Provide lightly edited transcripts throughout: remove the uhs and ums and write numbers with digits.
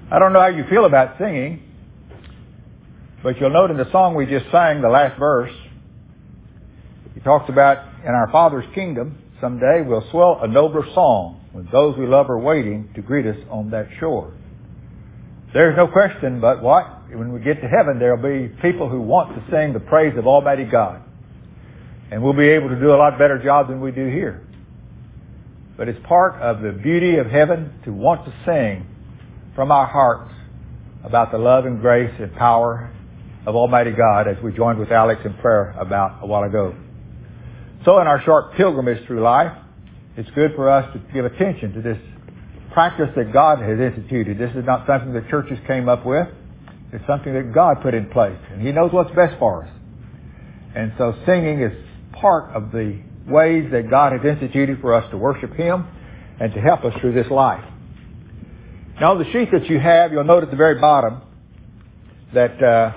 I don't know how you feel about singing, but you'll note in the song we just sang, the last verse, he talks about in our Father's kingdom, someday we'll swell a nobler song when those we love are waiting to greet us on that shore. There's no question but what? When we get to heaven, there'll be people who want to sing the praise of Almighty God. And we'll be able to do a lot better job than we do here. But it's part of the beauty of heaven to want to sing from our hearts about the love and grace and power of Almighty God, as we joined with Alex in prayer about a while ago. So in our short pilgrimage through life, it's good for us to give attention to this practice that God has instituted. This is not something the churches came up with. It's something that God put in place. And He knows what's best for us. And so singing is part of the ways that God has instituted for us to worship Him and to help us through this life. Now, the sheet that you have, you'll note at the very bottom that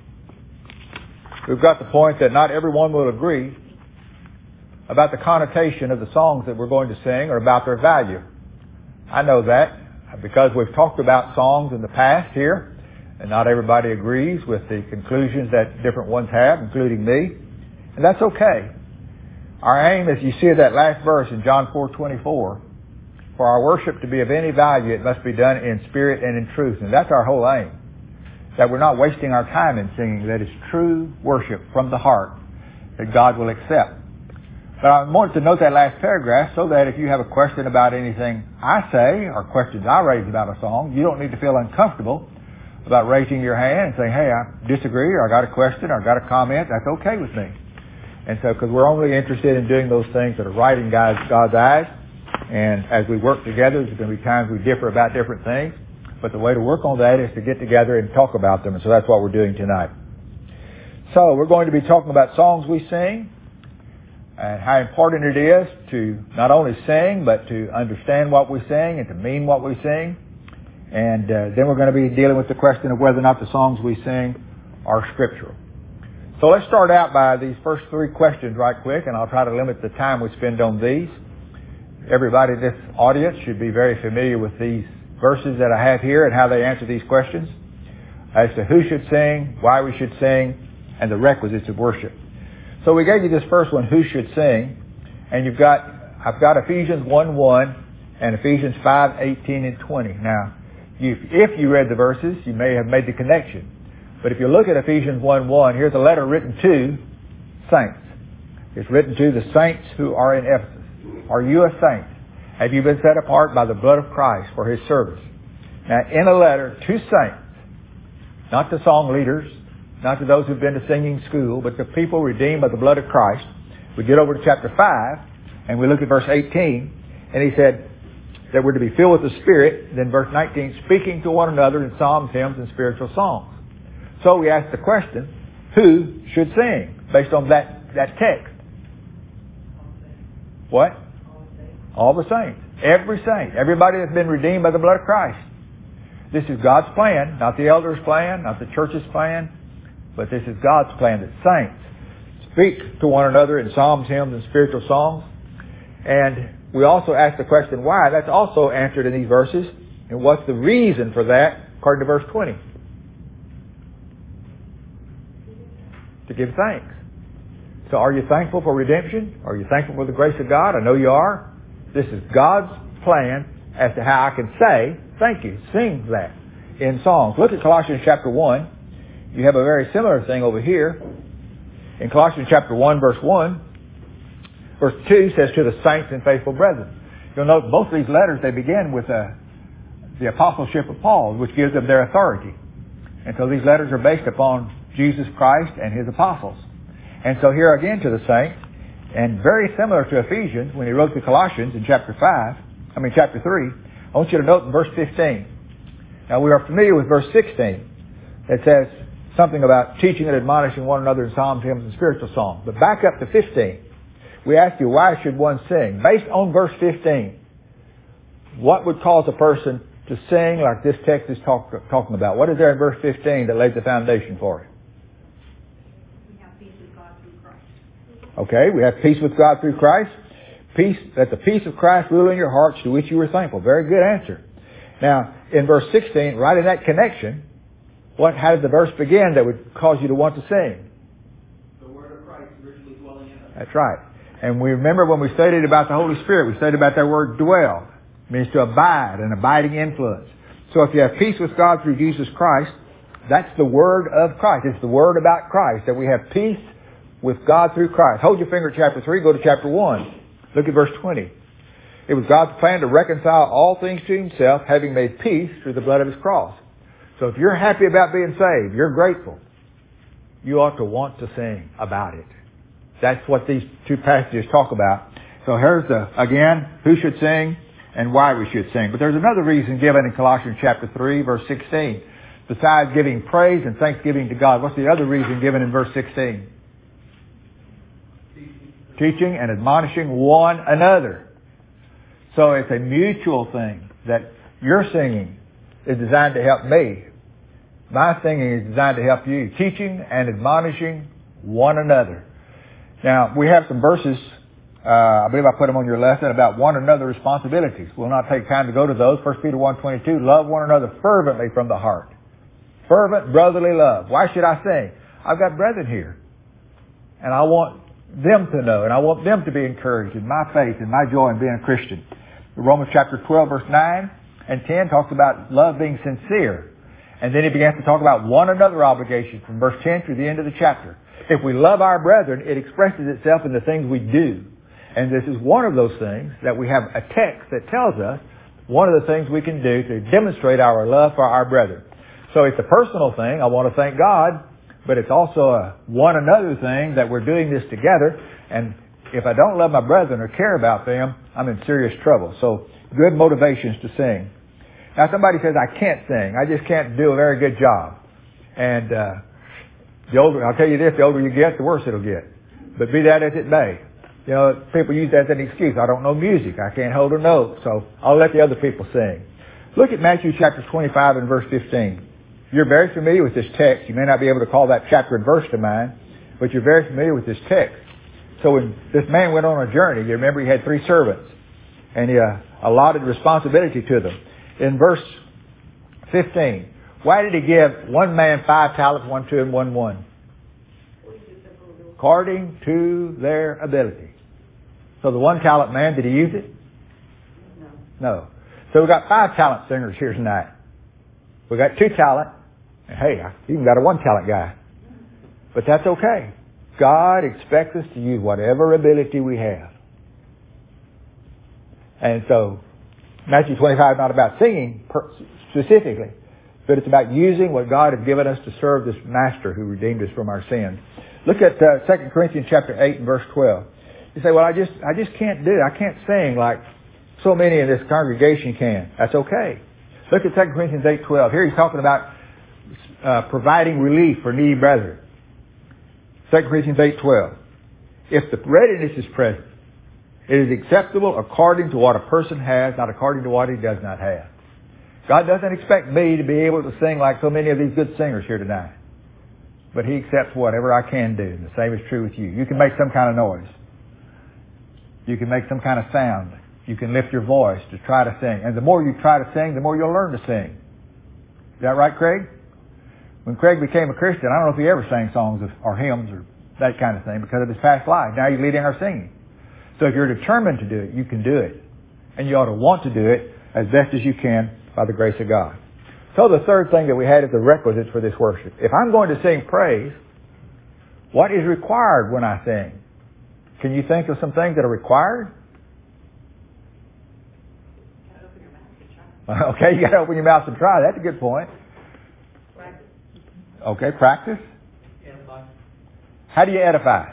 we've got the point that not everyone will agree about the connotation of the songs that we're going to sing or about their value. I know that because we've talked about songs in the past here, and not everybody agrees with the conclusions that different ones have, including me. And that's okay. Our aim, as you see that last verse in John 4:24, for our worship to be of any value, it must be done in spirit and in truth. And that's our whole aim. That we're not wasting our time in singing. That is true worship from the heart that God will accept. But I wanted to note that last paragraph so that if you have a question about anything I say or questions I raise about a song, you don't need to feel uncomfortable about raising your hand and saying, hey, I disagree, or I got a question, or I got a comment. That's okay with me. And so, because we're only interested in doing those things that are right in God's eyes. And as we work together, there's going to be times we differ about different things. But the way to work on that is to get together and talk about them. And so that's what we're doing tonight. So we're going to be talking about songs we sing and how important it is to not only sing, but to understand what we sing and to mean what we sing. And then we're going to be dealing with the question of whether or not the songs we sing are scriptural. So let's start out by these first three questions right quick, and I'll try to limit the time we spend on these. Everybody in this audience should be very familiar with these verses that I have here and how they answer these questions as to who should sing, why we should sing, and the requisites of worship. So we gave you this first one, who should sing, and I've got Ephesians 1:1 and Ephesians 5:18 and 20. Now, if you read the verses, you may have made the connection. But if you look at Ephesians 1:1, here's a letter written to saints. It's written to the saints who are in Ephesus. Are you a saint? Have you been set apart by the blood of Christ for His service? Now, in a letter to saints, not to song leaders, not to those who've been to singing school, but to people redeemed by the blood of Christ, we get over to chapter 5, and we look at verse 18, and he said that we're to be filled with the Spirit. Then verse 19, speaking to one another in psalms, hymns, and spiritual songs. So we ask the question, who should sing based on that text? What? All the saints. Every saint. Everybody that's been redeemed by the blood of Christ. This is God's plan, not the elders' plan, not the church's plan, but this is God's plan that saints speak to one another in psalms, hymns, and spiritual songs. And we also ask the question, why? That's also answered in these verses. And what's the reason for that, according to verse 20? To give thanks. So are you thankful for redemption? Are you thankful for the grace of God? I know you are. This is God's plan as to how I can say thank you. Sing that in songs. Look at Colossians chapter 1. You have a very similar thing over here. In Colossians chapter 1, verse 1, verse 2 says, to the saints and faithful brethren. You'll note both of these letters, they begin with the apostleship of Paul, which gives them their authority. And so these letters are based upon Jesus Christ and His apostles. And so here again to the saints, and very similar to Ephesians, when he wrote to Colossians in chapter 3, I want you to note in verse 15. Now we are familiar with verse 16. It says something about teaching and admonishing one another in psalms, hymns, and spiritual songs. But back up to 15. We ask you, why should one sing? Based on verse 15, what would cause a person to sing like this text is talking about? What is there in verse 15 that lays the foundation for it? Okay, we have peace with God through Christ. Peace, let the peace of Christ rule in your hearts, to which you were thankful. Very good answer. Now, in verse 16, right in that connection, how did the verse begin that would cause you to want to sing? The Word of Christ richly dwelling in us. That's right. And we remember when we studied about the Holy Spirit, we studied about that word dwell. It means to abide, an abiding influence. So if you have peace with God through Jesus Christ, that's the Word of Christ. It's the Word about Christ, that we have peace with God through Christ. Hold your finger at chapter 3, go to chapter 1. Look at verse 20. It was God's plan to reconcile all things to Himself, having made peace through the blood of His cross. So if you're happy about being saved, you're grateful, you ought to want to sing about it. That's what these two passages talk about. So here's again, who should sing and why we should sing. But there's another reason given in Colossians chapter 3, verse 16. Besides giving praise and thanksgiving to God, what's the other reason given in verse 16? Teaching and admonishing one another. So it's a mutual thing that your singing is designed to help me. My singing is designed to help you. Teaching and admonishing one another. Now, we have some verses, I believe I put them on your lesson, about one another's responsibilities. We'll not take time to go to those. 1 Peter 1:22, love one another fervently from the heart. Fervent brotherly love. Why should I sing? I've got brethren here. And I want them to know, and I want them to be encouraged in my faith and my joy in being a Christian. Romans chapter 12, verse 9 and 10 talks about love being sincere. And then he begins to talk about one another obligation from verse 10 through the end of the chapter. If we love our brethren, it expresses itself in the things we do. And this is one of those things that we have a text that tells us one of the things we can do to demonstrate our love for our brethren. So it's a personal thing. I want to thank God. But it's also a one another thing that we're doing this together. And if I don't love my brethren or care about them, I'm in serious trouble. So good motivations to sing. Now somebody says, I can't sing. I just can't do a very good job. And I'll tell you this, the older you get, the worse it'll get. But be that as it may. You know, people use that as an excuse. I don't know music. I can't hold a note. So I'll let the other people sing. Look at Matthew chapter 25 and verse 15. You're very familiar with this text. You may not be able to call that chapter and verse to mind, but you're very familiar with this text. So when this man went on a journey, you remember he had 3 servants, and he allotted responsibility to them. In verse 15, why did he give one man 5 talents, one 2, and one 1? According to their ability. So the 1 talent man, did he use it? No. So we've got 5 talent singers here tonight. We've got 2 talent. And hey, I even got a 1 talent guy. But that's okay. God expects us to use whatever ability we have. And so, Matthew 25 is not about singing specifically, but it's about using what God has given us to serve this Master who redeemed us from our sins. Look at 2 Corinthians chapter 8 and verse 12. You say, well, I just can't do it. I can't sing like so many in this congregation can. That's okay. Look at 2 Corinthians 8:12. Here he's talking about providing relief for needy brethren. 2 Corinthians 8:12. If the readiness is present, it is acceptable according to what a person has, not according to what he does not have. God doesn't expect me to be able to sing like so many of these good singers here tonight. But He accepts whatever I can do. And the same is true with you. You can make some kind of noise. You can make some kind of sound. You can lift your voice to try to sing. And the more you try to sing, the more you'll learn to sing. Is that right, Craig? When Craig became a Christian, I don't know if he ever sang songs or hymns or that kind of thing because of his past life. Now he's leading our singing. So if you're determined to do it, you can do it. And you ought to want to do it as best as you can by the grace of God. So the third thing that we had is the requisites for this worship. If I'm going to sing praise, what is required when I sing? Can you think of some things that are required? Okay, you got to open your mouth and try. That's a good point. Practice. Okay, practice. Edify. How do you edify?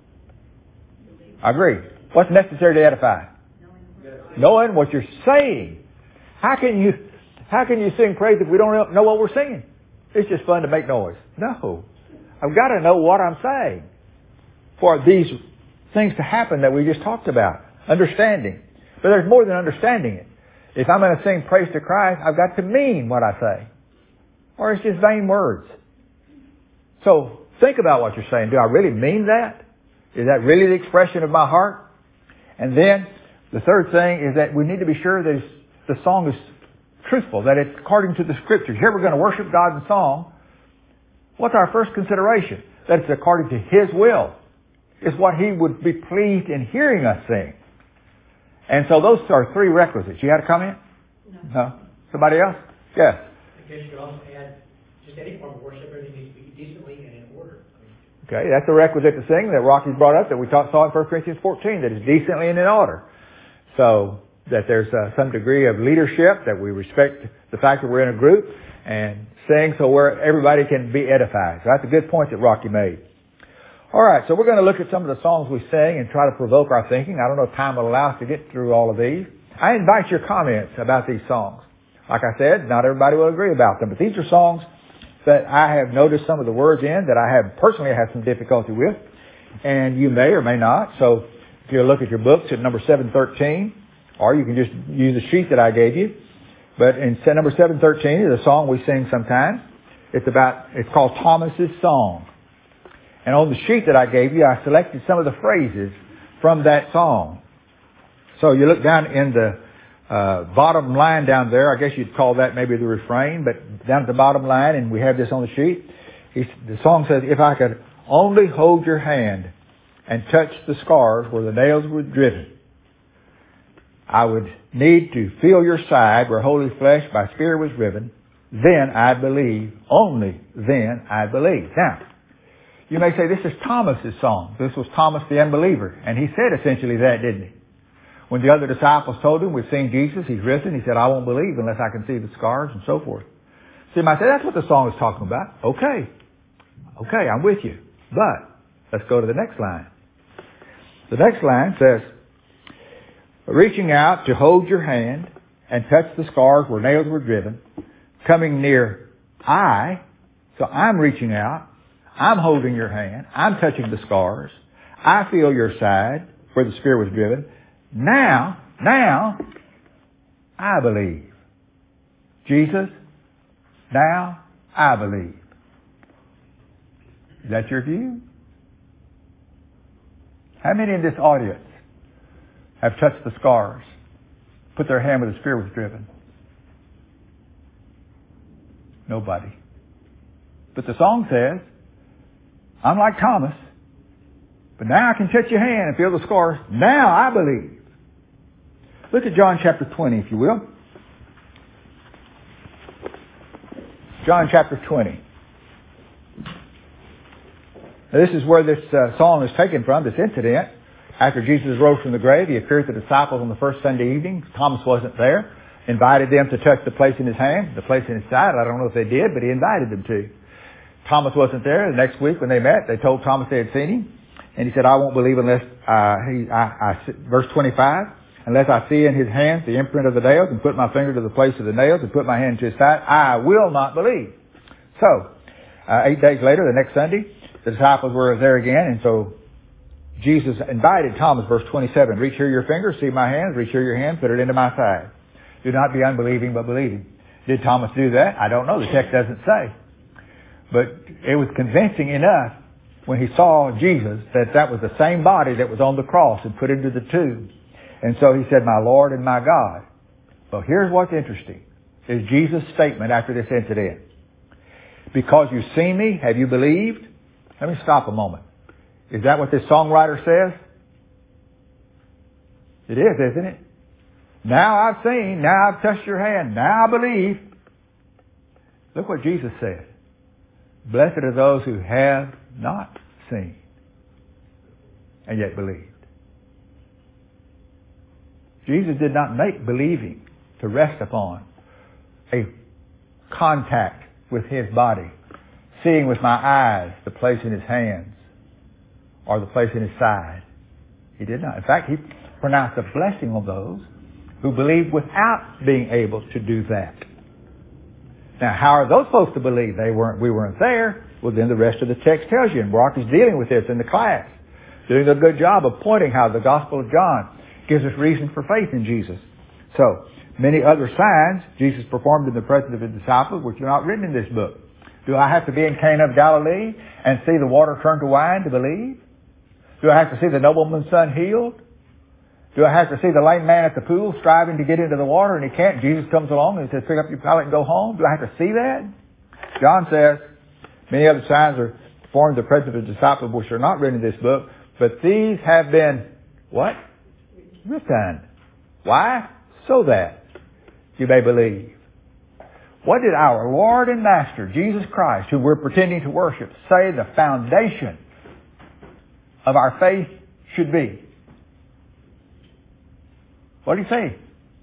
I agree. What's necessary to edify? Knowing what you're saying. How can you sing praise if we don't know what we're singing? It's just fun to make noise. No. I've got to know what I'm saying for these things to happen that we just talked about. Understanding. But there's more than understanding it. If I'm going to sing praise to Christ, I've got to mean what I say. Or it's just vain words. So think about what you're saying. Do I really mean that? Is that really the expression of my heart? And then the third thing is that we need to be sure that the song is truthful, that it's according to the Scriptures. Here we're going to worship God in song. What's our first consideration? That it's according to His will. It's what He would be pleased in hearing us sing. And so those are three requisites. You had a comment? No. Somebody else? Yes. I guess you could also add just any form of worship, everything needs to be decently and in order. Okay, that's a requisite to sing that Rocky's brought up that we saw in 1 Corinthians 14, that it's decently and in order. So that there's some degree of leadership, that we respect the fact that we're in a group and sing so where everybody can be edified. So that's a good point that Rocky made. All right, so we're going to look at some of the songs we sing and try to provoke our thinking. I don't know if time will allow us to get through all of these. I invite your comments about these songs. Like I said, not everybody will agree about them, but these are songs that I have noticed some of the words in that I have personally had some difficulty with, and you may or may not. So if you look at your books at number 713, or you can just use the sheet that I gave you. But in number 713 is a song we sing sometimes. It's called Thomas's Song. And on the sheet that I gave you, I selected some of the phrases from that song. So you look down in the bottom line down there, I guess you'd call that maybe the refrain, but down at the bottom line, and we have this on the sheet, the song says, if I could only hold your hand and touch the scars where the nails were driven, I would need to feel your side where holy flesh by spear was riven, then I believe, only then I believe. Now, you may say, this is Thomas's song. This was Thomas the unbeliever. And he said essentially that, didn't he? When the other disciples told him, we've seen Jesus, He's risen, he said, I won't believe unless I can see the scars and so forth. So you might say, that's what the song is talking about. Okay, I'm with you. But let's go to the next line. The next line says, reaching out to hold your hand and touch the scars where nails were driven, coming near so I'm reaching out, I'm holding your hand, I'm touching the scars, I feel your side where the spear was driven. Now, I believe. Jesus, now I believe. Is that your view? How many in this audience have touched the scars, put their hand where the spear was driven? Nobody. But the song says, I'm like Thomas, but now I can touch your hand and feel the scars. Now I believe. Look at John chapter 20, if you will. John chapter 20. Now, this is where this song is taken from, this incident. After Jesus rose from the grave, He appeared to the disciples on the first Sunday evening. Thomas wasn't there. Invited them to touch the place in His hand, the place in His side. I don't know if they did, but He invited them to. Thomas wasn't there. The next week when they met, they told Thomas they had seen Him. And he said, I won't believe unless verse 25, unless I see in His hands the imprint of the nails and put my finger to the place of the nails and put my hand to His side, I will not believe. So, 8 days later, the next Sunday, the disciples were there again, and so Jesus invited Thomas, verse 27, reach here your finger, see my hands, reach here your hand, put it into my side. Do not be unbelieving, but believing. Did Thomas do that? I don't know. The text doesn't say. But it was convincing enough when he saw Jesus that was the same body that was on the cross and put into the tomb. And so he said, my Lord and my God. Well, here's what's interesting, is Jesus' statement after this incident. Because you've seen me, have you believed? Let me stop a moment. Is that what this songwriter says? It is, isn't it? Now I've seen, now I've touched your hand, now I believe. Look what Jesus said. Blessed are those who have not seen and yet believed. Jesus did not make believing to rest upon a contact with His body, seeing with my eyes the place in His hands or the place in His side. He did not. In fact, He pronounced a blessing on those who believed without being able to do that. Now, how are those supposed to believe? We weren't there. Well, then the rest of the text tells you, and Brock is dealing with this in the class, doing a good job of pointing how the Gospel of John gives us reason for faith in Jesus. So, many other signs Jesus performed in the presence of His disciples, which are not written in this book. Do I have to be in Cana of Galilee and see the water turn to wine to believe? Do I have to see the nobleman's son healed? Do I have to see the lame man at the pool striving to get into the water and he can't? Jesus comes along and says, pick up your pallet and go home. Do I have to see that? John says, many other signs are performed in the presence of the disciples which are not written in this book, but these have been, what? Written. Why? So that you may believe. What did our Lord and Master, Jesus Christ, who we're pretending to worship, say the foundation of our faith should be? What did he say?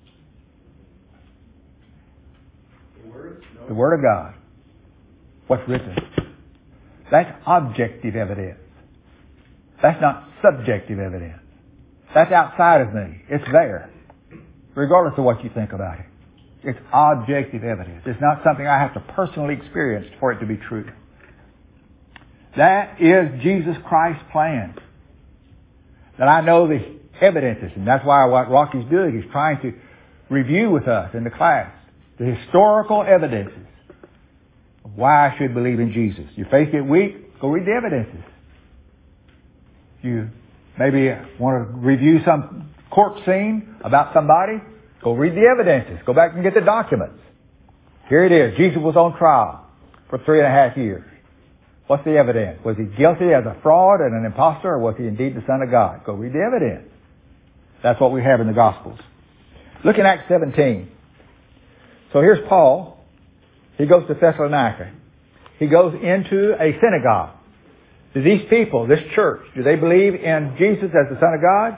The Word of God. What's written. That's objective evidence. That's not subjective evidence. That's outside of me. It's there. Regardless of what you think about it. It's objective evidence. It's not something I have to personally experience for it to be true. That is Jesus Christ's plan. That I know the evidences. And that's why what Rocky's doing, he's trying to review with us in the class the historical evidences of why I should believe in Jesus. Your faith get weak, go read the evidences. You maybe want to review some court scene about somebody, go read the evidences. Go back and get the documents. Here it is. Jesus was on trial for 3.5 years. What's the evidence? Was he guilty as a fraud and an impostor, or was he indeed the Son of God? Go read the evidence. That's what we have in the Gospels. Look in Acts 17. So here's Paul. He goes to Thessalonica. He goes into a synagogue. Do these people, this church, do they believe in Jesus as the Son of God?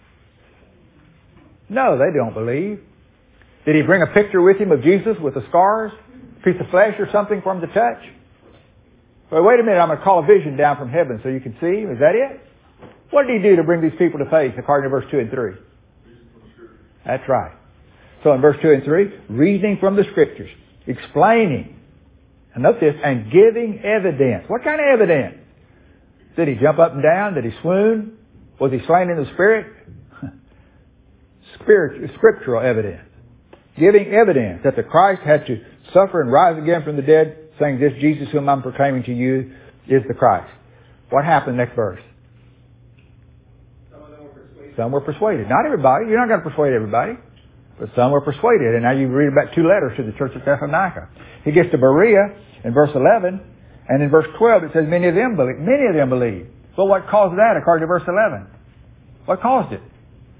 No, they don't believe. Did he bring a picture with him of Jesus with the scars? A piece of flesh or something for him to touch? Well, wait a minute, I'm going to call a vision down from heaven so you can see. Is that it? What did he do to bring these people to faith according to verse 2 and 3? That's right. So in verse 2 and 3, reasoning from the Scriptures, explaining, and note this, and giving evidence. What kind of evidence? Did he jump up and down? Did he swoon? Was he slain in the Spirit? Scriptural evidence. Giving evidence that the Christ had to suffer and rise again from the dead, saying, this Jesus whom I'm proclaiming to you is the Christ. What happened next verse? Some were persuaded. Not everybody. You're not going to persuade everybody. But some were persuaded. And now you read about 2 letters to the church at Thessalonica. He gets to Berea in verse 11. And in verse 12 it says many of them believe. Well, what caused that according to verse 11? What caused it?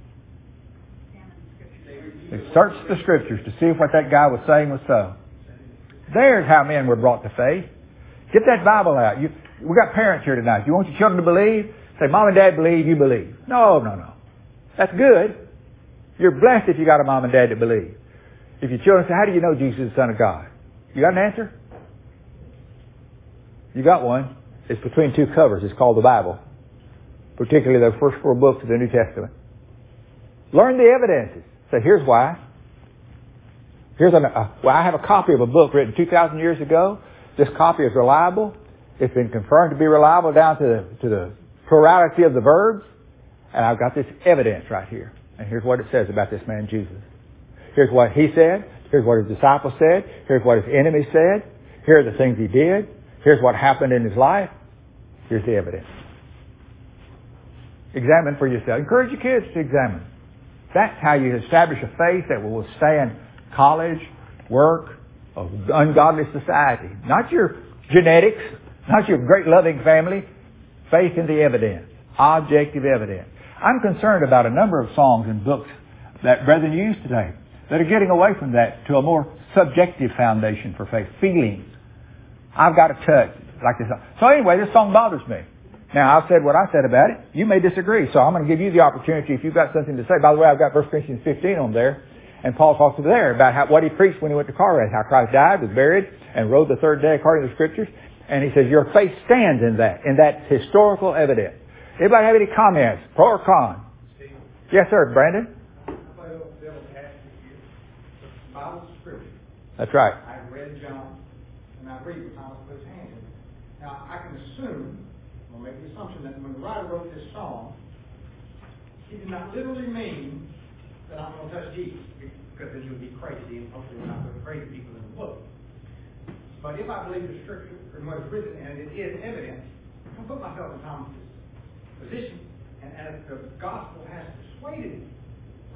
They searched the Scriptures to see if what that guy was saying was so. There's how men were brought to faith. Get that Bible out. We got parents here tonight. You want your children to believe? Say, Mom and Dad believe, you believe. No. That's good. You're blessed if you got a mom and dad that believe. If your children say, how do you know Jesus is the Son of God? You got an answer? You got one. It's between 2 covers. It's called the Bible. Particularly the first 4 books of the New Testament. Learn the evidences. Say, here's why. I have a copy of a book written 2,000 years ago. This copy is reliable. It's been confirmed to be reliable down to the plurality of the verbs. And I've got this evidence right here. And here's what it says about this man Jesus. Here's what he said. Here's what his disciples said. Here's what his enemies said. Here are the things he did. Here's what happened in his life. Here's the evidence. Examine for yourself. Encourage your kids to examine. That's how you establish a faith that will withstand college, work, ungodly society. Not your genetics, not your great loving family. Faith in the evidence. Objective evidence. I'm concerned about a number of songs and books that brethren use today that are getting away from that to a more subjective foundation for faith. Feelings. I've got a touch like this. So anyway, this song bothers me. Now, I've said what I said about it. You may disagree. So I'm going to give you the opportunity if you've got something to say. By the way, I've got 1 Corinthians 15 on there. And Paul talks there about what he preached when he went to Corinth. How Christ died, was buried, and rose the 3rd day according to the Scriptures. And he says, your faith stands in that historical evidence. Anybody have any comments? Pro or con? Steve. Yes, sir. Brandon? Bible's Scripture. That's right. I read John, and I read what Thomas put his hand in. Now, I can assume, or make the assumption that when the writer wrote this song, he did not literally mean that I'm going to touch Jesus, because then you would be crazy, and hopefully we're not going to crazy people in the book. But if I believe the Scripture and what is written, and it is evidence, I put myself in Thomas's position, and as the gospel has persuaded him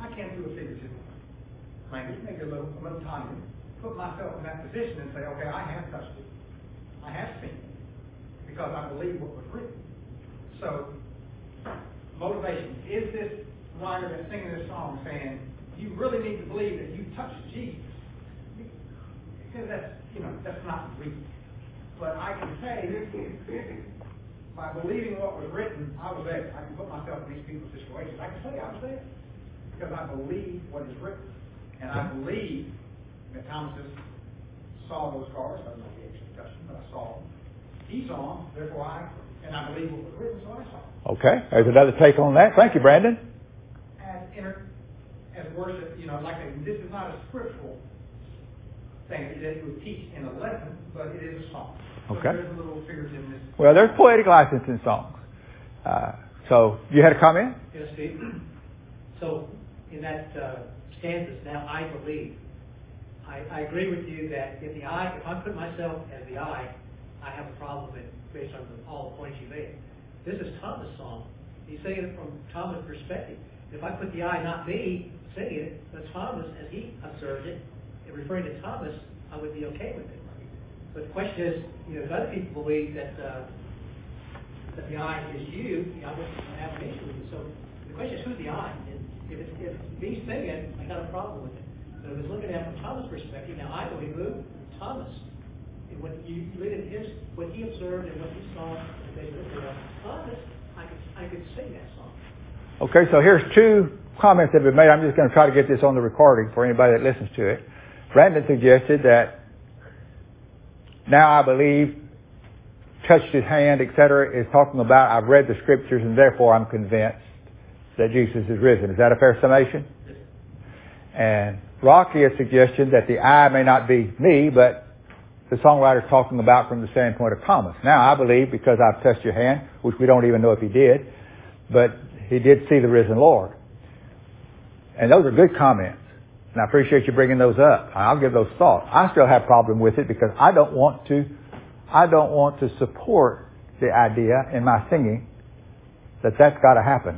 I can't do a figurative language, maybe a little tiny, put myself in that position and say, okay, I have touched it. I have seen it. Because I believe what was written. So, motivation. Is this writer that's singing this song saying, you really need to believe that you touched Jesus? Because that's not real. But I can say, by believing what was written, I was there. I can put myself in these people's situations. I can say I was there. Because I believe what is written. And I believe that Thomas saw those scars. I don't know the actual discussion, but I saw them. He saw them, therefore I believe what was written, so I saw them. Okay, there's another take on that. Thank you, Brandon. As worship, like this is not a scriptural thing that you would teach in a lesson, but it is a song. So okay. There's a little figurativeness. Well, there's poetic license in songs. So, you had a comment? Yes, Steve. So, in that stanzas, now I believe. I agree with you that if I put myself as the I have a problem with it based on all the points you made. This is Thomas' song. He's saying it from Thomas' perspective. If I put the I, not me, singing it, but Thomas, as he observed it, and referring to Thomas, I would be okay with it. But the question is, if other people believe that the I is you, I wouldn't have an issue with it. So the question is, who's the I? And if me singing, I got a problem with it. But if it's looking at it from Thomas' perspective, now I believe Thomas. What what he observed and what he saw, Thomas, I could sing that song. Okay, so here's two comments that have been made. I'm just going to try to get this on the recording for anybody that listens to it. Brandon suggested that now I believe, touched his hand, etc., is talking about I've read the scriptures and therefore I'm convinced that Jesus is risen. Is that a fair summation? Yes. And Rocky has suggested that the I may not be me, but the songwriter is talking about from the standpoint of Thomas. Now, I believe, because I've touched your hand, which we don't even know if he did, but he did see the risen Lord. And those are good comments. And I appreciate you bringing those up. I'll give those thoughts. I still have a problem with it because I don't want to support the idea in my singing that that's got to happen.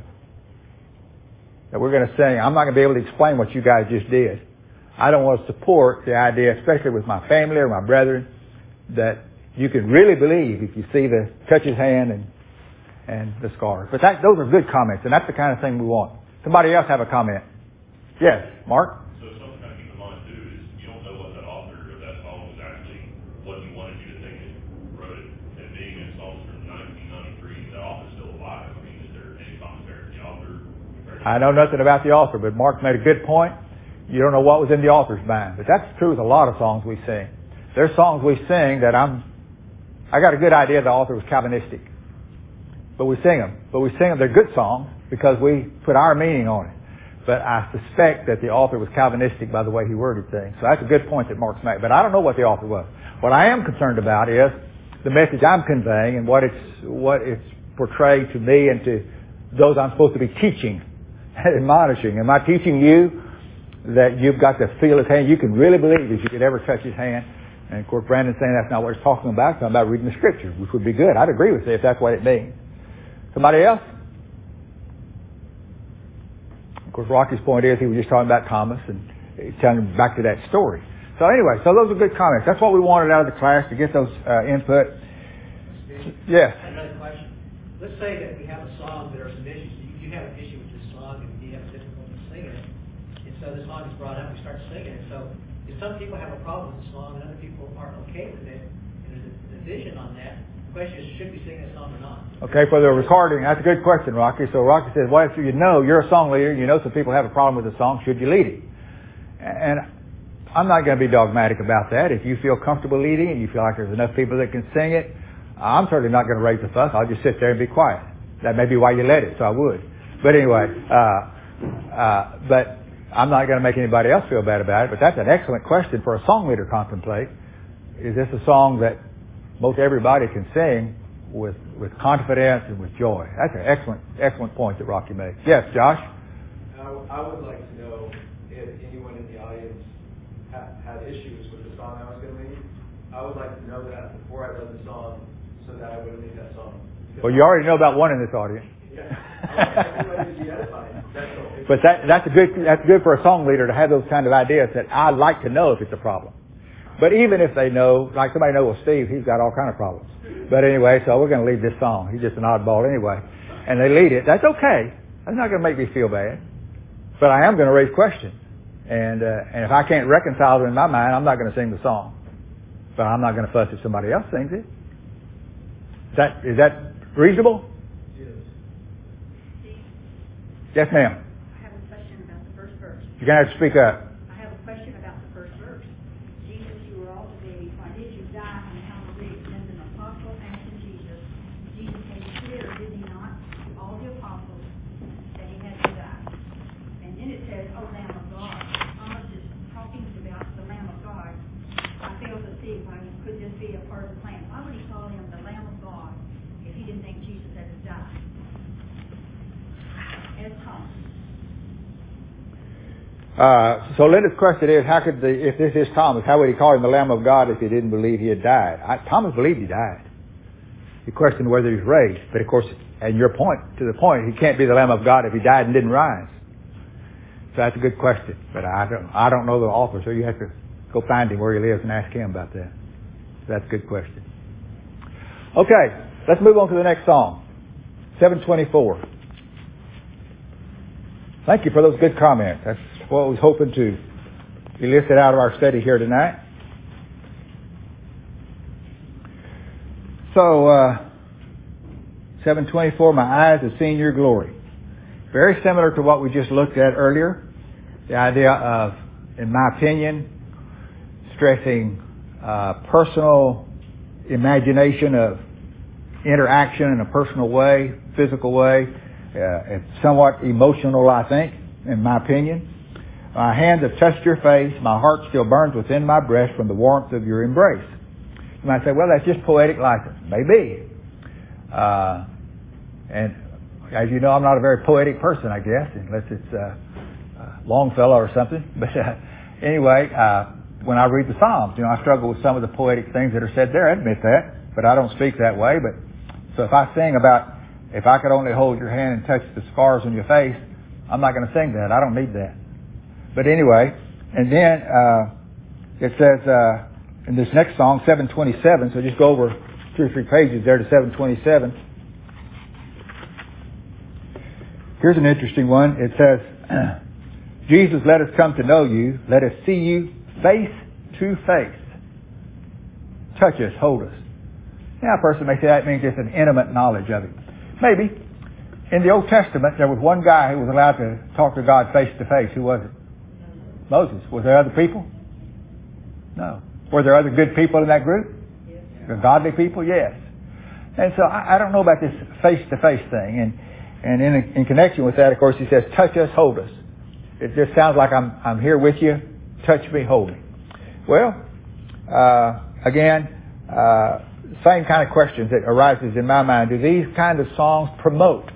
That we're going to sing. I'm not going to be able to explain what you guys just did. I don't want to support the idea, especially with my family or my brethren, that you can really believe if you see the touch his hand and the scars. But those are good comments, and that's the kind of thing we want. Somebody else have a comment? Yes, Mark? So something to keep in mind, too, is you don't know what the author of that song was actually, what he wanted you to think it wrote it. And being in songs from 1993, the author's still alive. I mean, is there any commentary from the author? I know nothing about the author, but Mark made a good point. You don't know what was in the author's mind. But that's true with a lot of songs we sing. There's songs we sing that I got a good idea the author was Calvinistic. But we sing them. They're good songs because we put our meaning on it. But I suspect that the author was Calvinistic by the way he worded things. So that's a good point that Mark's made. But I don't know what the author was. What I am concerned about is the message I'm conveying and what it's portrayed to me and to those I'm supposed to be teaching and admonishing. Am I teaching you that you've got to feel his hand? You can really believe if you could ever touch his hand. And of course, Brandon's saying that's not what he's talking about. He's talking about reading the scripture, which would be good. I'd agree with you if that's what it means. Somebody else? Of course, Rocky's point is he was just talking about Thomas and he's telling him back to that story. So anyway, those are good comments. That's what we wanted out of the class, to get those input. Yes. Another question. Let's say that we have a song, there are some issues. You have an issue with this song and you have difficulty singing it. And so the song is brought up, we start singing it. So if some people have a problem with the song and other people aren't okay with it, and there's a division on that, the question is, should we sing that song or not? Okay, for the recording, that's a good question, Rocky. So Rocky says, well, if you know you're a song leader, you know some people have a problem with the song, should you lead it? And I'm not going to be dogmatic about that. If you feel comfortable leading and you feel like there's enough people that can sing it, I'm certainly not going to raise a fuss. I'll just sit there and be quiet. That may be why you led it, so I would. But anyway, but I'm not going to make anybody else feel bad about it. But that's an excellent question for a song leader to contemplate. Is this a song that most everybody can sing with confidence and with joy? That's an excellent point that Rocky made. Yes, Josh? I would like to know if anyone in the audience had issues with the song I was going to lead. I would like to know that before I led the song so that I wouldn't lead that song. Well, you already know about one in this audience. Yeah. I want everybody to be edified. But that's good for a song leader to have those kind of ideas that I'd like to know if it's a problem. But even if they know, like somebody knows, well, Steve, he's got all kind of problems. But anyway, so we're going to lead this song. He's just an oddball anyway. And they lead it. That's okay. That's not going to make me feel bad. But I am going to raise questions. And if I can't reconcile them in my mind, I'm not going to sing the song. But I'm not going to fuss if somebody else sings it. Is that reasonable? Yes, ma'am. I have a question about the first verse. You're going to have to speak up. I have a question about the first verse. Jesus, you were all the baby. Why did you die on Calvary? As an apostle after Jesus. Jesus made it clear, did he not, to all the apostles that he had to die. And then it says, oh, Lamb of God. Thomas is talking about the Lamb of God. I fail to see why he could just be a part of the plan. Why would he call him the Lamb of God if he didn't think Jesus had to die? As Thomas. So Linda's question is, if this is Thomas, how would he call him the Lamb of God if he didn't believe he had died? Thomas believed he died. He questioned whether he was raised. But of course, and your point, to the point, he can't be the Lamb of God if he died and didn't rise. So that's a good question. But I don't know the author, so you have to go find him where he lives and ask him about that. So that's a good question. Okay, let's move on to the next song. 724. Thank you for those good comments. That's what I was hoping to elicit out of our study here tonight. So, 724, my eyes have seen your glory. Very similar to what we just looked at earlier. The idea of, in my opinion, stressing personal imagination of interaction in a personal way, physical way. It's somewhat emotional, I think, in my opinion. My hands have touched your face. My heart still burns within my breast from the warmth of your embrace. You might say, well, that's just poetic license. Maybe. And as you know, I'm not a very poetic person, I guess, unless it's Longfellow or something. But anyway, when I read the Psalms, I struggle with some of the poetic things that are said there. I admit that. But I don't speak that way. But so if I sing about, if I could only hold your hand and touch the scars on your face, I'm not going to sing that. I don't need that. But anyway, and then it says in this next song, 727, so just go over 2 or 3 pages there to 727. Here's an interesting one. It says, Jesus, let us come to know you. Let us see you face to face. Touch us, hold us. Now a person may say that means just an intimate knowledge of it. Maybe. In the Old Testament, there was one guy who was allowed to talk to God face to face. Who was it? Moses. Was there other people? No. Were there other good people in that group? Yes. The godly people? Yes. And so I don't know about this face-to-face thing. And in connection with that, of course, he says, touch us, hold us. It just sounds like I'm here with you. Touch me, hold me. Well, again, same kind of questions that arises in my mind. Do these kind of songs promote?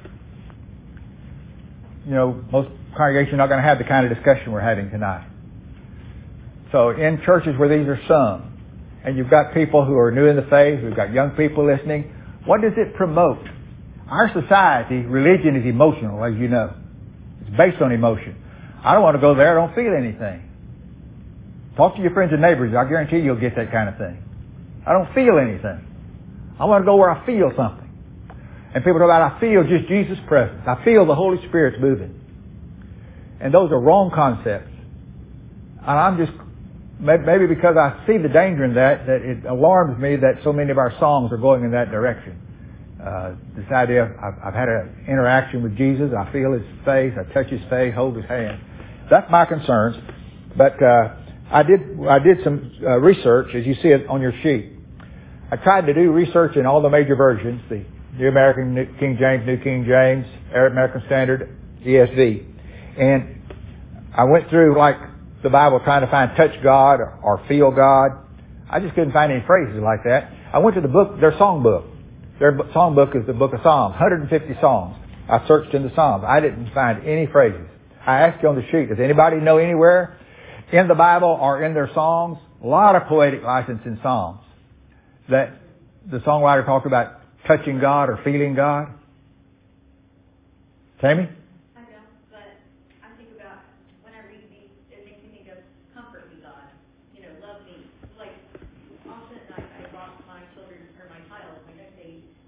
Most congregations are not going to have the kind of discussion we're having tonight. So in churches where these are sung, and you've got people who are new in the faith, we've got young people listening, what does it promote? Our society, religion is emotional, as you know. It's based on emotion. I don't want to go there, I don't feel anything. Talk to your friends and neighbors, I guarantee you'll get that kind of thing. I don't feel anything. I want to go where I feel something. And people talk about, I feel just Jesus' presence. I feel the Holy Spirit's moving. And those are wrong concepts. And I'm just, maybe because I see the danger in that it alarms me that so many of our songs are going in that direction. This idea of, I've had an interaction with Jesus, I feel His face, I touch His face, hold His hand. That's my concerns. But I did some research, as you see it on your sheet. I tried to do research in all the major versions, the New American, New King James, New King James, American Standard, ESV. And I went through, like the Bible, trying to find touch God or feel God. I just couldn't find any phrases like that. I went to the book, their song book. Their song book is the book of Psalms, 150 songs. I searched in the Psalms. I didn't find any phrases. I asked you on the sheet, does anybody know anywhere in the Bible or in their songs, a lot of poetic license in Psalms, that the songwriter talked about touching God or feeling God? Tammy? I don't.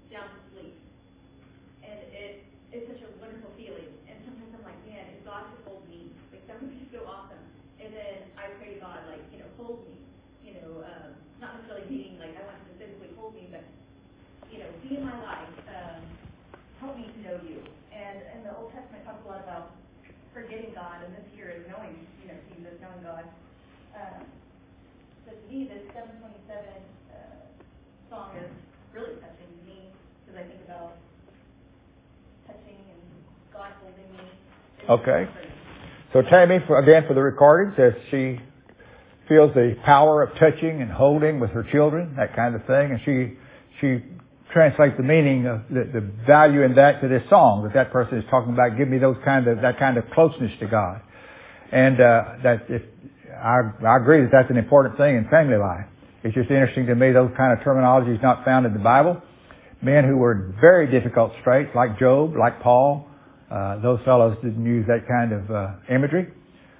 down to sleep. And it's such a wonderful feeling. And sometimes I'm like, man, if God could hold me, like that would be so awesome. And then I pray to God, like, hold me. Not necessarily meaning like I want him to physically hold me, but be in my life. Help me to know you. And the Old Testament talks a lot about forgetting God, and this here is knowing, Jesus, knowing God. So to me, this 727 song is really touching to me because I think about touching and God holding me. Okay. So Tammy, again for the recording, says she feels the power of touching and holding with her children, that kind of thing, and she translates the meaning of the value in that to this song that person is talking about. Give me that kind of closeness to God, and I agree that that's an important thing in family life. It's just interesting to me those kind of terminologies not found in the Bible. Men who were in very difficult straits, like Job, like Paul, those fellows didn't use that kind of imagery.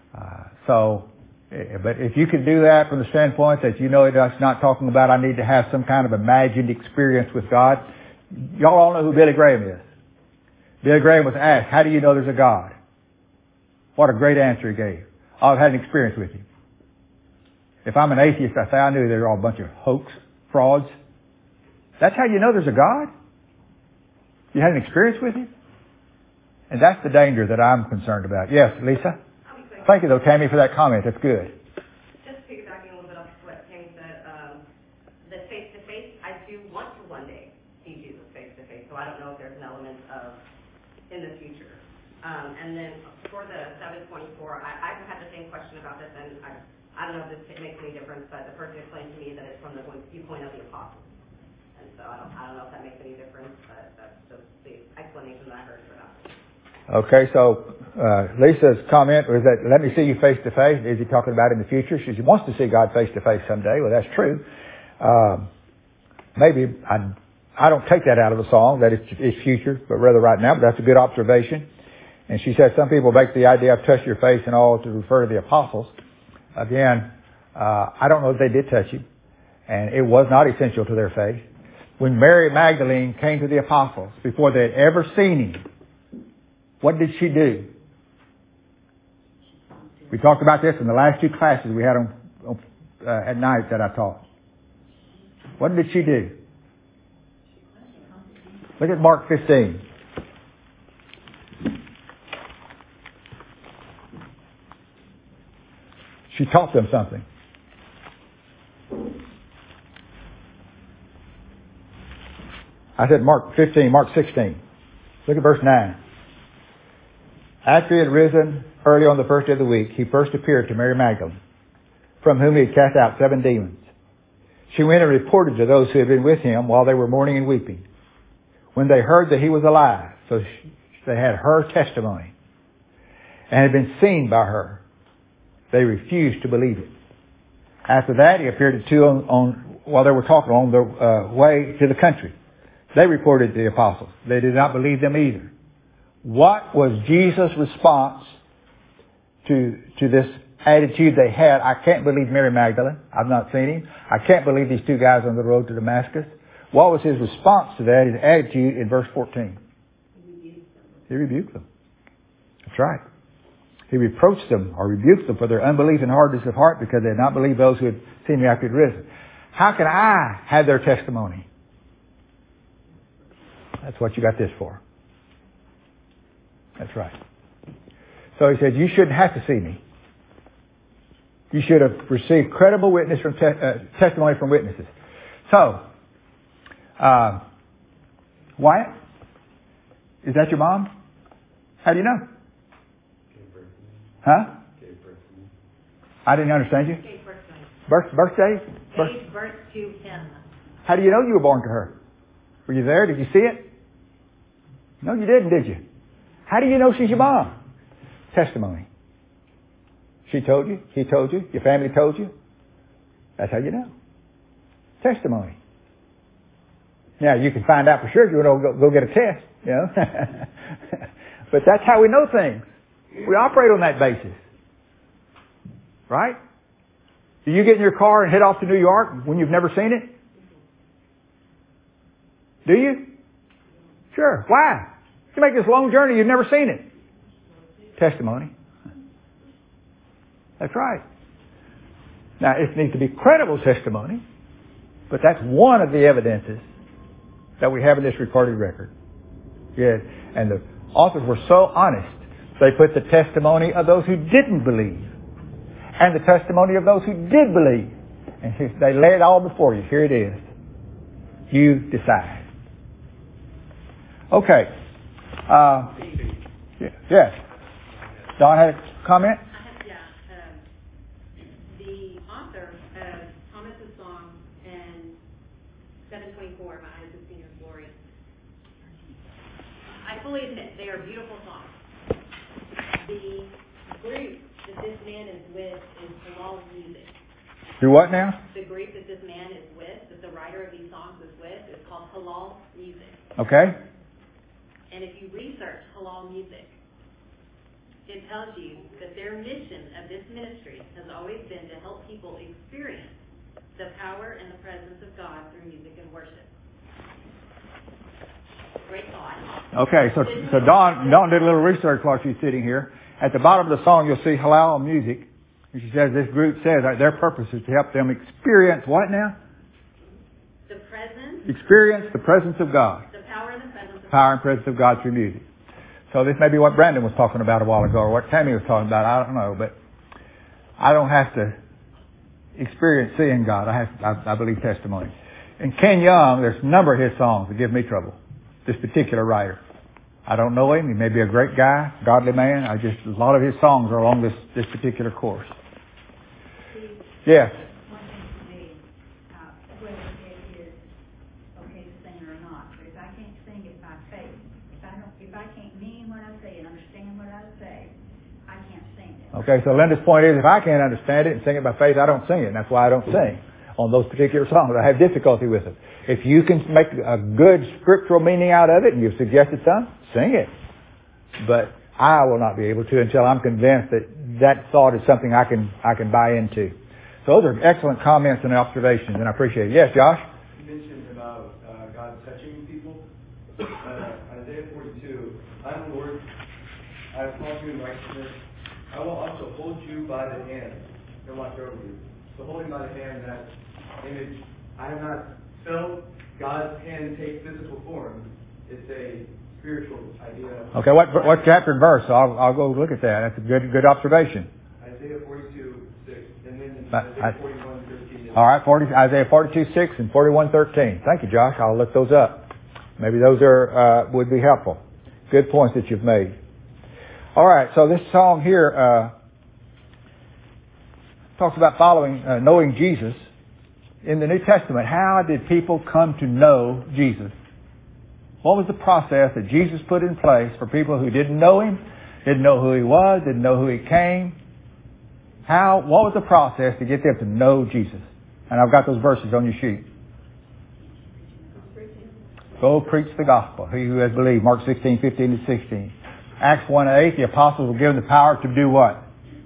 But if you can do that from the standpoint that it's not talking about I need to have some kind of imagined experience with God. Y'all all know who Billy Graham is. Billy Graham was asked, how do you know there's a God? What a great answer he gave. I've had an experience with him. If I'm an atheist, I say I knew they were all a bunch of hoax, frauds. That's how you know there's a God? You had an experience with him? And that's the danger that I'm concerned about. Yes, Lisa? Thank you, though, Tammy, for that comment. That's good. Just piggybacking a little bit off what Tammy said, the face-to-face, I do want to one day see Jesus face-to-face, so I don't know if there's an element of in the future. And then for the 724, I've had the same question about this, and I don't know if this makes any difference, but the person explained to me that it's from the viewpoint of the apostles. And so I don't know if that makes any difference, but that's just the explanation that I heard for that. Okay, so Lisa's comment was that, let me see you face to face. Is he talking about in the future? She wants to see God face to face someday. Well, that's true. Maybe I don't take that out of the song, that it's future, but rather right now, but that's a good observation. And she said some people make the idea of touch your face and all to refer to the apostles. Again, I don't know if they did touch him, and it was not essential to their faith. When Mary Magdalene came to the apostles before they had ever seen him, what did she do? We talked about this in the last two classes we had at night that I taught. What did she do? Look at Mark 15. She taught them something. I said Mark 15, Mark 16. Look at verse 9. After he had risen early on the first day of the week, he first appeared to Mary Magdalene, from whom he had cast out 7 demons. She went and reported to those who had been with him while they were mourning and weeping. When they heard that he was alive, so they had her testimony, and had been seen by her, they refused to believe it. After that, he appeared to two while they were talking on the way to the country. They reported to the apostles. They did not believe them either. What was Jesus' response to this attitude they had? I can't believe Mary Magdalene. I've not seen him. I can't believe these two guys on the road to Damascus. What was his response to that, his attitude in verse 14? He rebuked them. That's right. He reproached them or rebuked them for their unbelief and hardness of heart because they had not believed those who had seen me after he had risen. How can I have their testimony? That's what you got this for. That's right. So he said, you shouldn't have to see me. You should have received credible witness from testimony from witnesses. So, Wyatt, is that your mom? How do you know? Huh? I didn't understand you. Birthday? Gave birth to him. How do you know you were born to her? Were you there? Did you see it? No, you didn't, did you? How do you know she's your mom? Testimony. She told you. He told you. Your family told you. That's how you know. Testimony. Now, you can find out for sure if you want to go get a test, you know. But that's how we know things. We operate on that basis. Right? Do you get in your car and head off to New York when you've never seen it? Do you? Sure. Why? You make this long journey, you've never seen it. Testimony. That's right. Now, it needs to be credible testimony, but that's one of the evidences that we have in this recorded record. Yes. And the authors were so honest. They put the testimony of those who didn't believe and the testimony of those who did believe. And they lay it all before you. Here it is. You decide. Okay. Yes. Don had a comment? The author of Thomas's song and 724, My Eyes Have Seen Your Glory. I fully admit they are beautiful songs. The group that this man is with is Halal Music. Do what now? The group that this man is with, that the writer of these songs is with, is called Halal Music. Okay. And if you research Halal Music, it tells you that their mission of this ministry has always been to help people experience the power and the presence of God through music and worship. Great thought. Okay, so Dawn did a little research while she's sitting here. At the bottom of the song, you'll see Halal Music. And she says, this group says that their purpose is to help them experience what now? The presence. Experience the presence of God. The power and the presence of God. Power and presence of God through music. So this may be what Brandon was talking about a while ago, or what Tammy was talking about. I don't know, but I don't have to experience seeing God. I believe testimony. And Ken Young, there's a number of his songs that give me trouble. This particular writer. I don't know him. He may be a great guy, godly man. A lot of his songs are along this particular course. Yes. One thing for me, whether it is okay to sing or not, but if I can't sing it by faith, if I can't mean what I say and understand what I say, I can't sing it. Okay, so Linda's point is, if I can't understand it and sing it by faith, I don't sing it. And that's why I don't sing on those particular songs. I have difficulty with them. If you can make a good scriptural meaning out of it, and you've suggested some, sing it. But I will not be able to until I'm convinced that thought is something I can buy into. So those are excellent comments and observations, and I appreciate it. Yes, Josh? You mentioned about God touching people. Isaiah 42, I'm the Lord, I have called you in righteousness. I will also hold you by the hand and watch over you. So holding by the hand, that image, I have not felt God's hand take physical form. It's a spiritual idea. Okay, what chapter and verse? I'll go look at that. That's a good observation. Isaiah 42:6, and then Isaiah 41:13. All right, Isaiah 42:6 and 41:13. Thank you, Josh. I'll look those up. Maybe those would be helpful. Good points that you've made. All right, so this song here talks about knowing Jesus. In the New Testament, how did people come to know Jesus? What was the process that Jesus put in place for people who didn't know Him, didn't know who He was, didn't know who He came? What was the process to get them to know Jesus? And I've got those verses on your sheet. Go preach the gospel. He who has believed. Mark 16:15-16. Acts 1:8. The apostles were given the power to do what?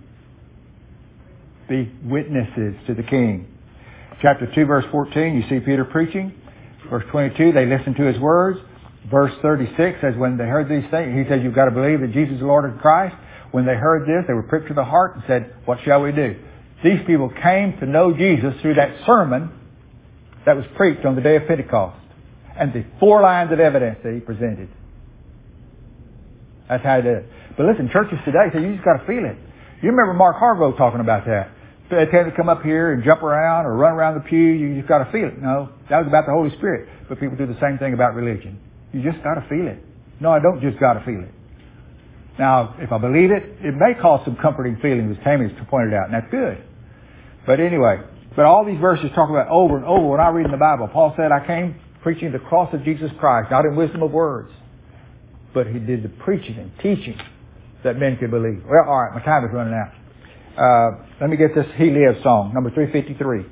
Be witnesses to the King. Chapter 2, verse 14, you see Peter preaching. Verse 22, they listened to his words. Verse 36 says, when they heard these things, he said, you've got to believe that Jesus is the Lord and Christ. When they heard this, they were pricked to the heart and said, what shall we do? These people came to know Jesus through that sermon that was preached on the day of Pentecost and the 4 lines of evidence that he presented. That's how he did it. But listen, churches today say you just got to feel it. You remember Mark Hargrove talking about that. They tend to come up here and jump around or run around the pew. You just got to feel it. No, that was about the Holy Spirit. But people do the same thing about religion. You just got to feel it. No, I don't just got to feel it. Now, if I believe it, it may cause some comforting feelings, as Tammy has pointed out, and that's good. But anyway, all these verses talk about over and over. When I read in the Bible, Paul said, I came preaching the cross of Jesus Christ, not in wisdom of words, but he did the preaching and teaching that men could believe. Well, all right, my time is running out. Let me get this He Lives song, number 353.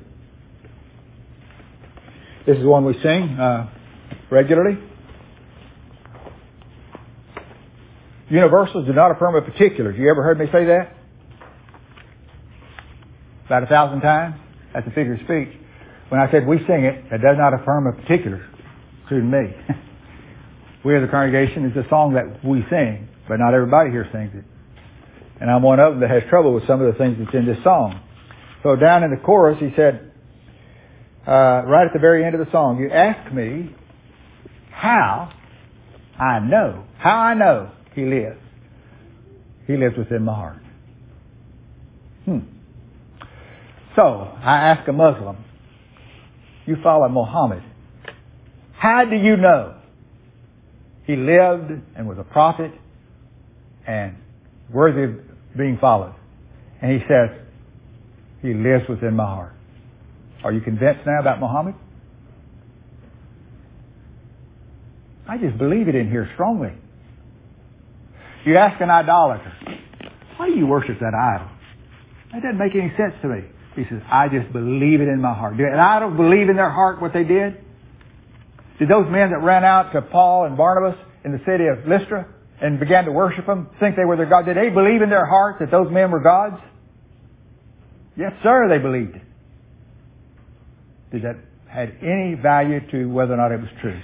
This is one we sing regularly. Universals do not affirm a particulars. You ever heard me say that? About 1,000 times? That's a figure of speech. When I said we sing it, that does not affirm a particular, including me. We as a congregation, it's a song that we sing, but not everybody here sings it. And I'm one of them that has trouble with some of the things that's in this song. So down in the chorus, he said, right at the very end of the song, you ask me how I know he lives. He lives within my heart. So, I ask a Muslim, you follow Muhammad, how do you know he lived and was a prophet and worthy of being followed? And he says, he lives within my heart. Are you convinced now about Muhammad? I just believe it in here strongly. You ask an idolater, why do you worship that idol? That doesn't make any sense to me. He says, I just believe it in my heart. Did an idol believe in their heart what they did? Did those men that ran out to Paul and Barnabas in the city of Lystra and began to worship them, think they were their God, did they believe in their heart that those men were gods? Yes, sir, they believed it. Did that have any value to whether or not it was true?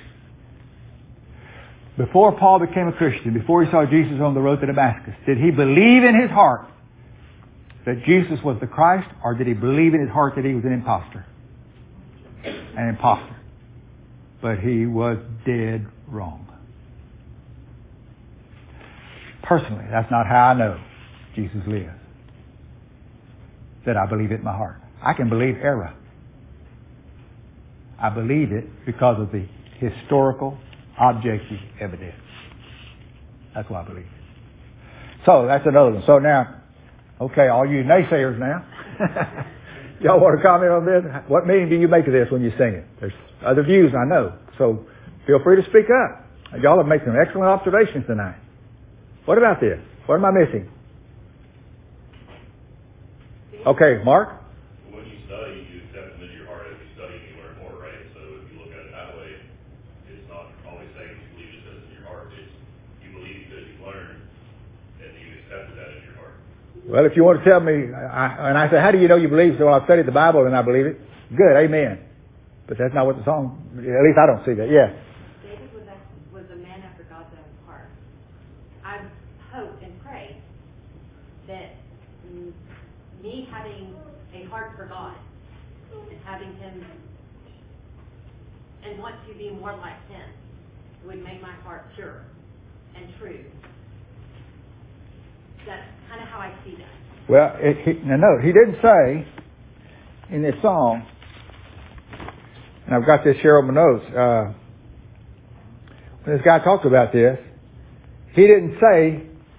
Before Paul became a Christian, before he saw Jesus on the road to Damascus, did he believe in his heart that Jesus was the Christ, or did he believe in his heart that he was an imposter? An imposter. But he was dead wrong. Personally, that's not how I know Jesus lives. That I believe it in my heart. I can believe error. I believe it because of the historical, objective evidence. That's what I believe. So, that's another one. So now, okay, all you naysayers now, y'all want to comment on this? What meaning do you make of this when you sing it? There's other views, I know. So, feel free to speak up. Y'all have made some excellent observations tonight. What about this? What am I missing? Okay, Mark? When you study, you accept them into your heart. As you study, you learn more, right? So if you look at it that way, it's not always saying you believe it says in your heart. It's you believe because you learned, and you accepted that in your heart. Well, if you want to tell me, and I say, how do you know you believe? So, well, I've studied the Bible and I believe it. Good, amen. But that's not what the song, at least I don't see that. Yes. David was a man after God's own heart. I hope and pray that me having a heart for God and having Him and want to be more like Him would make my heart pure and true. That's kind of how I see that. Well, no, he didn't say in this song, and I've got this here on my notes, when this guy talked about this, he didn't say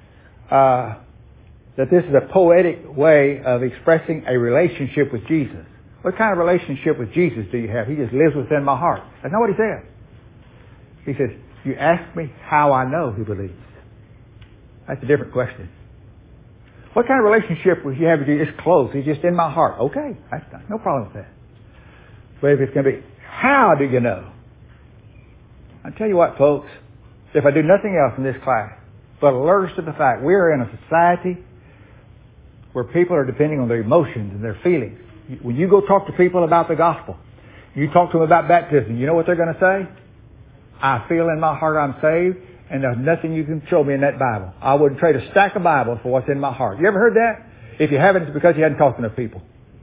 that this is a poetic way of expressing a relationship with Jesus. What kind of relationship with Jesus do you have? He just lives within my heart. That's not what he said. He says, you ask me how I know he believes. That's a different question. What kind of relationship would you have with Jesus? It's close. He's just in my heart. Okay, that's no problem with that. But if it's going to be, how do you know? I'll tell you what, folks, if I do nothing else in this class, but alerts to the fact we're in a society where people are depending on their emotions and their feelings. When you go talk to people about the gospel, you talk to them about baptism, you know what they're going to say? I feel in my heart I'm saved, and there's nothing you can show me in that Bible. I wouldn't trade a stack of Bibles for what's in my heart. You ever heard that? If you haven't, it's because you hadn't talked to enough people.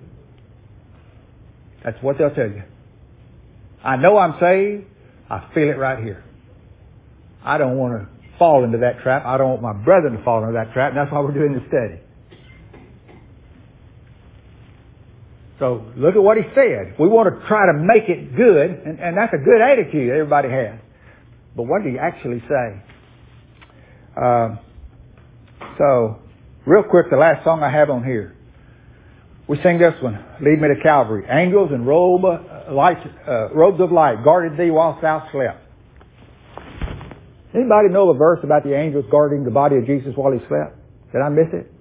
That's what they'll tell you. I know I'm saved. I feel it right here. I don't want to fall into that trap. I don't want my brethren to fall into that trap, and that's why we're doing the study. So look at what he said. We want to try to make it good, and that's a good attitude everybody has. But what did he actually say? So, real quick, the last song I have on here. We sing this one, Lead Me to Calvary. Angels in robes of light guarded thee whilst thou slept. Anybody know the verse about the angels guarding the body of Jesus while he slept? Did I miss it?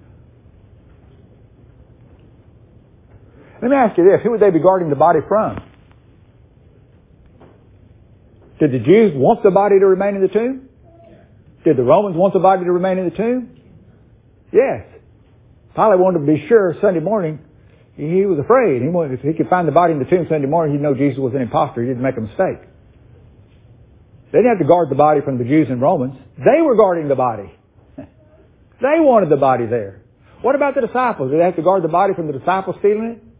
Let me ask you this. Who would they be guarding the body from? Did the Jews want the body to remain in the tomb? Did the Romans want the body to remain in the tomb? Yes. Pilate wanted to be sure Sunday morning. He was afraid. If he could find the body in the tomb Sunday morning, he'd know Jesus was an imposter. He didn't make a mistake. They didn't have to guard the body from the Jews and Romans. They were guarding the body. They wanted the body there. What about the disciples? Did they have to guard the body from the disciples stealing it?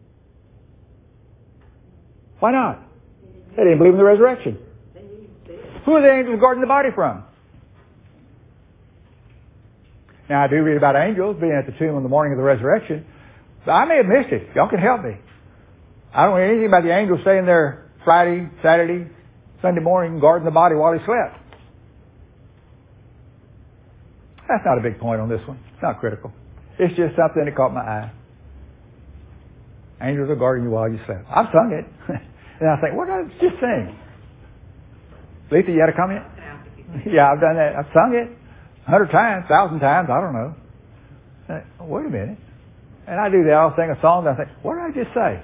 Why not? They didn't believe in the resurrection. Who are the angels guarding the body from? Now, I do read about angels being at the tomb on the morning of the resurrection. But I may have missed it. Y'all can help me. I don't know anything about the angels staying there Friday, Saturday, Sunday morning, guarding the body while he slept. That's not a big point on this one. It's not critical. It's just something that caught my eye. Angels are guarding you while you slept. I've sung it. And I think, what did I just sing? Lisa, you had a comment? Yeah, I've done that. I've sung it 100 times, 1,000 times, I don't know. Wait a minute. And I do that. I'll sing a song and I think, what did I just say?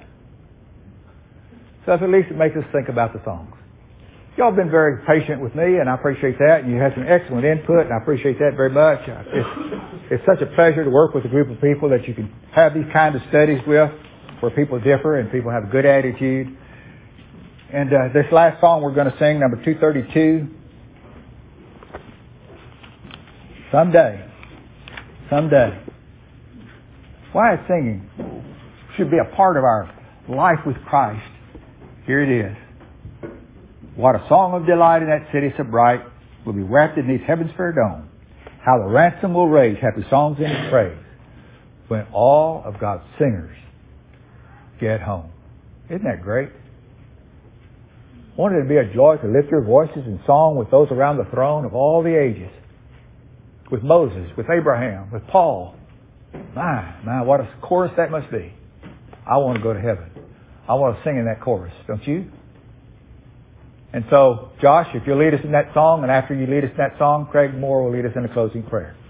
So at least it makes us think about the songs. Y'all have been very patient with me, and I appreciate that. And you had some excellent input, and I appreciate that very much. It's such a pleasure to work with a group of people that you can have these kind of studies with, where people differ and people have a good attitude. And this last song we're going to sing, number 232, Someday. Someday. Why is singing should be a part of our life with Christ. Here it is. What a song of delight in that city so bright will be wrapped in these heaven's fair dome. How the ransom will rage happy songs in His praise when all of God's singers get home. Isn't that great? Won't it be a joy to lift your voices in song with those around the throne of all the ages? With Moses, with Abraham, with Paul. My, what a chorus that must be. I want to go to heaven. I want to sing in that chorus, don't you? And so, Josh, if you'll lead us in that song, and after you lead us in that song, Craig Moore will lead us in a closing prayer.